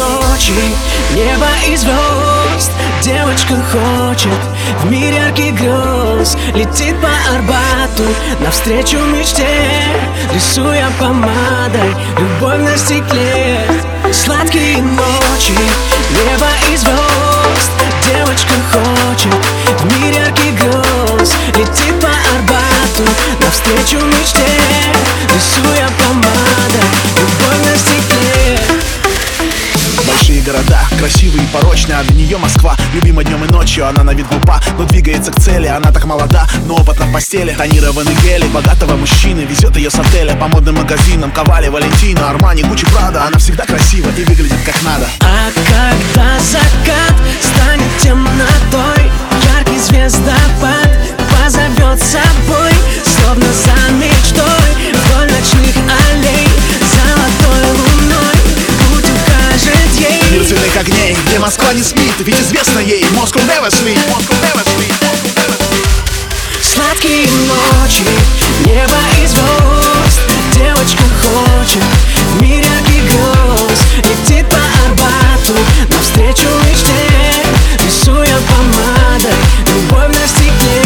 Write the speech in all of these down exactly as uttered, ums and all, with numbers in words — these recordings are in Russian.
ночи, небо и звезд. Девочка хочет в мир ярких грез. Летит по Арбату навстречу мечте, рисуя помадой любовь на стекле. Сладкие ночи, небо и звезд. Девочка хочет в мир ярких грез. Летит по Арбату навстречу мечте, рисуя помадой любовь на стекле. Большие города, красивые и порочные, а для нее Москва любима днем и ночью. Она на вид глупа, но двигается к цели. Она так молода, но опытна в постели. Тонированный гели богатого мужчины везет ее с отеля по модным магазинам. Ковали, Валентино, Армани, Гуччи, Прада. Она всегда красива и выглядит как надо. А когда закат станет темнотой, яркий звездопад позовет с собой, словно за мечтой, вдоль ночных аллей, золотой луной путь укажет ей. Мир цветных огней, где Москва не спит, ведь известно ей Moscow never sleep, Moscow never sleep, Moscow never sleep. Сладкие ночи, небо и звезд. Девочка хочет в мир ярких грез. Летит по Арбату навстречу мечте, рисуя помадой любовь на стекле.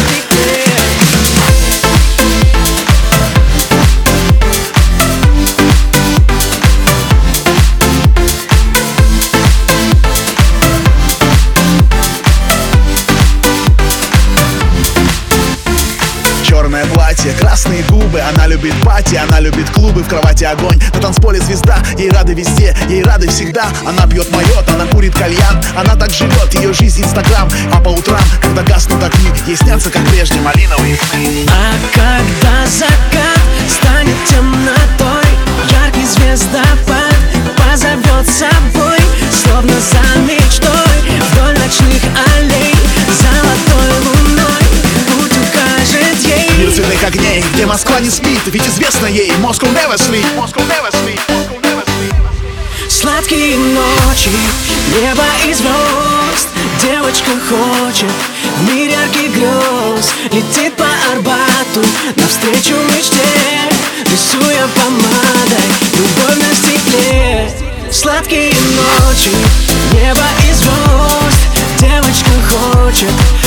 Черное платье, красные губы. Она любит пати, она любит клубы. В кровати огонь, на танцполе звезда. Ей рады везде, ей рады всегда. Она пьет майот, она курит кальян. Она так живет, ее жизнь инстаграм. А по утрам, когда гаснут огни, ей снятся, как прежде, малиновые сны. А когда закат станет темнотой, яркий звездопад позовет с собой, словно за мечтой, вдоль ночных аллей, золотой луной путь укажет ей. Мир цветных огней, где Москва не спит, ведь известно ей Moscow never sleep, Moscow never sleep, Moscow never sleep. Сладкие ночи, небо и звезд. Девочка хочет в мир ярких грез. Летит по Арбату навстречу мечте, рисуя помадой любовь на стекле. Сладкие ночи, небо и звезд. Девочка хочет